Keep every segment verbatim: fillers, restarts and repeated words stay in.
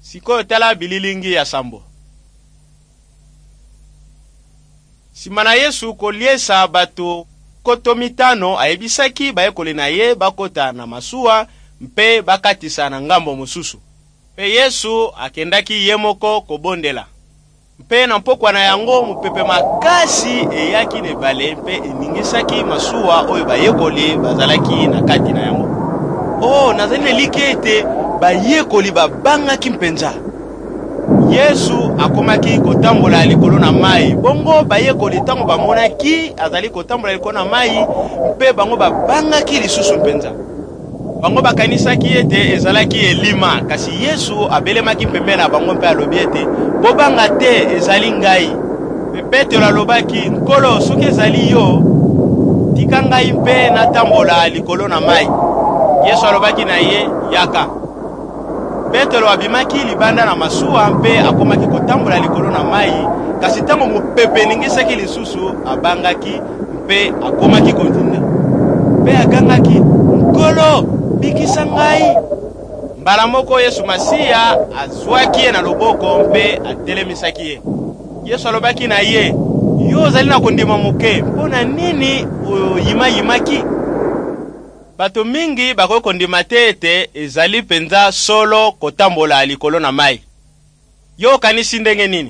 Sikoyo tala bililingi ya sambo. Simana Yesu koliesa bato koto mitano ayebisaki bayekoli na ye bakota na masuwa mpe bakatisa na ngambo mosusu. Pe Yesu akendaki ye moko kobondela. Mpe na mpokwa na yango mupepe makasi eyaki ne bale mpe eningisaki masuwa oyo bayekoli bazalaki na kati na yango. Oh, nazali likete bayekoli babangaki mpenza. Yesu akomaki kotambola likolo na mai. Bongo bayekoli tango bamonaki azali kotambola likolo na mai mpe bango babangaki lisusu mpenza. Bango bakanisaki ete ezalaki elima, kasi Yesu abelemaki pembeni na bango mpe alobi ete bobanga te, ezali ngai. Pe Petelo alobaki, nkolo soki ezali yo, tika ngai mpe natambola likolo na mai. Yesu alobaki na ye, yaka. Petelo abimaki libanda na masuwa mpe akomaki kotambola likolo na mai, kasi tango mupepe ningisaki lisusu abangaki mpe akomaki kontinda. Mpe agangaki, nkolo bikisa ngai. Mbala moko Yesu Masiya azwaki ye na loboko mpe atelemisaki ye. Yesu alobaki na ye, yo ozali na kondima moke, mpona nini oyima yimaki? Bato mingi bako kondima te ete ezali penza solo kotambola likolo na mai. Yo kanisi ndenge nini?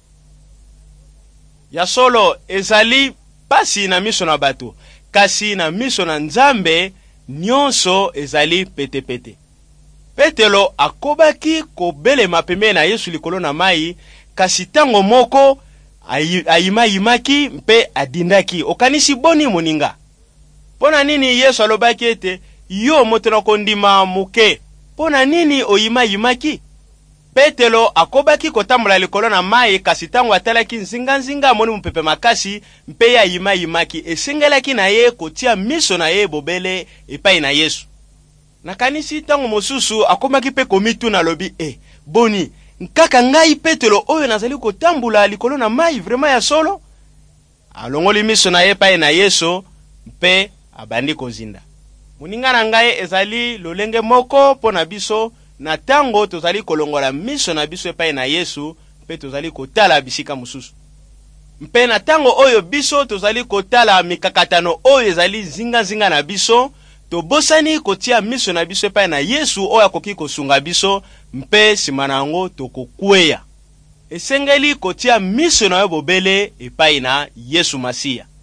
Ya solo ezali pasi na miso na bato, kasi na miso na Nzambe nyonso ezali pete pete. Petelo akobaki kobelema pembeni na Yesu likolo na mai, kasi tango moko ayima yimaki mpe adindaki. Okanisi boni moninga? Pona nini Yesu alobaki ete yo moto na kondima muke? Pona nini oyima yimaki? Petelo akobaki kotambola likolo na mai, kasi tango atalaki nzinga nzinga moni mupepe makasi mpe ya yima yimaki, esengelaki na ye kotia miso na ye bobele epai na Yesu. Nakanisi tango mosusu akomaki pe komitu na lobi, eh, boni, nkaka ngai Petelo oyo nazali kotambola likolo na mai vraiment ya solo? Alongoli miso na ye epai na Yesu mpe abandi kozinda. Moninga na ngai ezali lolenge moko pona biso na tango tozali kolongola miso na biso epai na Yesu mpe tozali kotala bisika mosusu. Mpe na tango oyo biso tozali kotala mikakatano oyo ezali zinga zinga na biso, tobosani kotia miso na biso epai na Yesu oyo akoki kosunga biso mpe sima na yango tokokweya. Esengeli kotia miso na yo bobele epai na Yesu Masiya.